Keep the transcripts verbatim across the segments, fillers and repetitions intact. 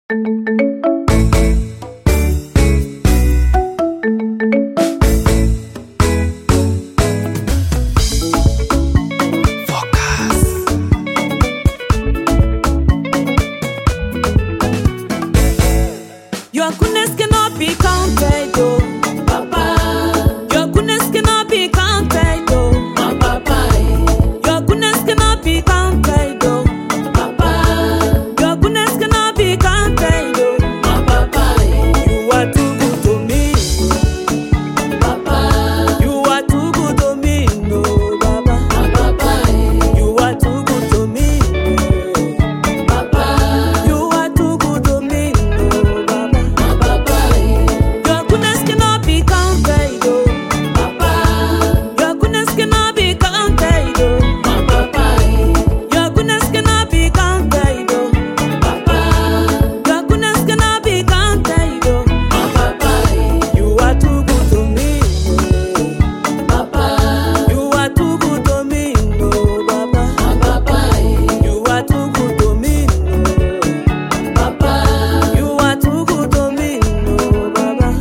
Your goodness cannot be counted, oh, Papa. Your goodness cannot be counted, oh, my Papa. Your goodness cannot be counted, oh, Papa. Your goodness cannot be counted, oh, my Papa. You are too good to me, Papa. You are too good to me, no, Baba. My Papa. You are too good to me, Papa. You are too good to me, no, Baba. Your goodness cannot be counted, oh, Papa. Your goodness cannot be counted, oh, my Papa. Your goodness cannot be counted, oh, Papa. Your goodness cannot be counted, oh, my Papa. You are too good to me, Papa. You are too good to me, no, Baba. My Papa. You are too good to me, no, Papa. You are too good to me, no, Baba.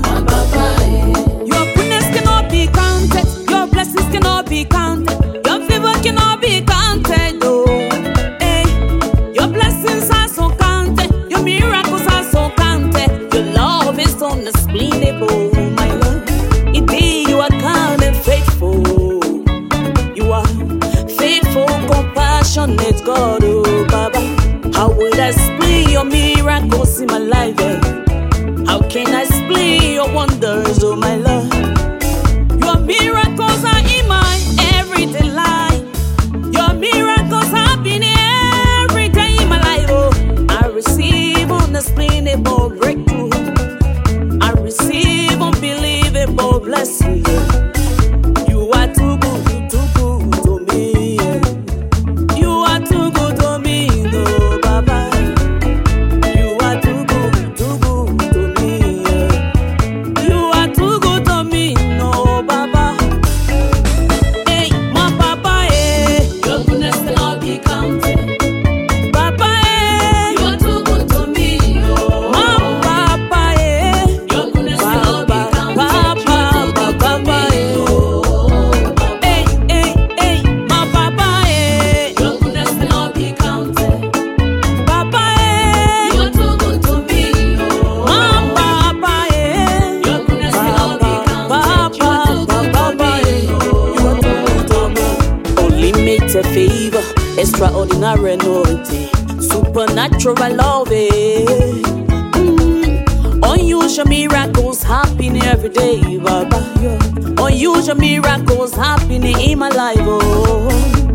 Your goodness cannot be counted. Your blessings cannot be counted. Your favor cannot be counted. Oh, hey. Your blessings are so counted. Your miracles are so counted. Your love is unexplainable, my love. Indeed, you are kind and faithful. You are faithful, compassionate God, oh Baba. How would I explain your miracles in my life? eh? How can I explain your wonders, oh my love? Your miracles are in my everyday life. Your miracles have been every day in my life. Oh, I receive unexplainable breakthrough. I receive unbelievable blessings. You are too good, too good to me. You are too good to me, no Baba. You are too good, too good to me. You are too good to me, no Baba. Hey, my Papa, eh. Your goodness cannot be counted. Papa, eh. You are too good to me, oh. My Papa, eh. Your goodness cannot be Papa, counted. Papa, Papa, eh. Oh, Hey, hey, hey, my Papa, eh. your goodness cannot be counted. Papa, eh. You are too good to me, oh. My Papa, eh. Your goodness cannot be counted. Papa, You are too good Papa, to me, you oh. are too good to me. Unlimited favor, extraordinary anointing, supernatural love, eh. Mm. Unusual miracles happening every day, Baba. Yeah. Unusual miracles happening in my life, oh.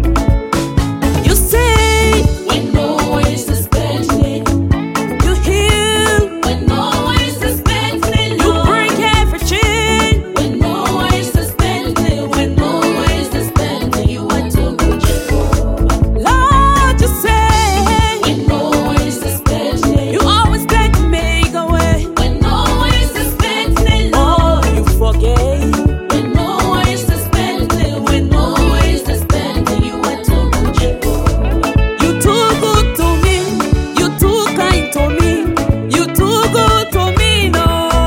You say When no one is expecting, you heal, when no one is expecting, you Lord. break every chain. When no one is expecting, when no one is expecting, you are too good, Jehovah. Lord, you say When no one is expecting, you always take to make a way. when no one is expecting, Oh, Lord. you forgave. When no one is expecting, when no one is expecting, you are too good, Jehovah. You too good to me. You too kind to me. You too good to me, no.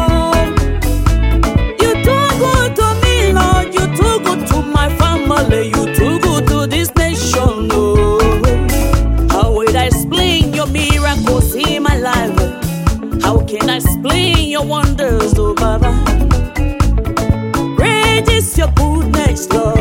You too good to me, Lord. You too good to my family. You too good to this nation, no. How will I explain your miracles in my life? How can I explain your wonders, oh Baba? Great is your goodness, Lord.